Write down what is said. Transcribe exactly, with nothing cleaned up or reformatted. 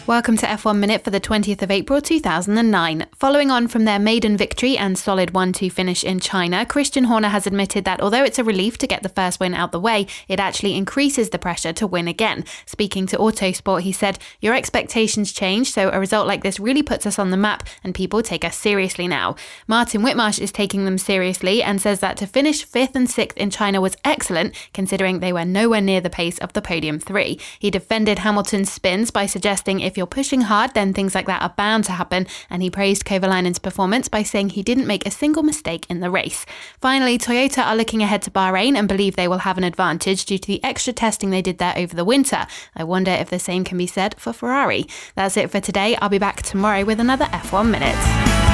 Welcome to F one Minute for the twentieth of April two thousand nine. Following on from their maiden victory and solid one two finish in China, Christian Horner has admitted that although it's a relief to get the first win out the way, it actually increases the pressure to win again. Speaking to Autosport, he said, "Your expectations change, so a result like this really puts us on the map and people take us seriously now." Martin Whitmarsh is taking them seriously and says that to finish fifth and sixth in China was excellent, considering they were nowhere near the pace of the podium three. He defended Hamilton's spins by suggesting if you're pushing hard, then things like that are bound to happen, and he praised Kovalainen's performance by saying he didn't make a single mistake in the race. Finally, Toyota are looking ahead to Bahrain and believe they will have an advantage due to the extra testing they did there over the winter. I wonder if the same can be said for Ferrari. That's it for today. I'll be back tomorrow with another F one Minute.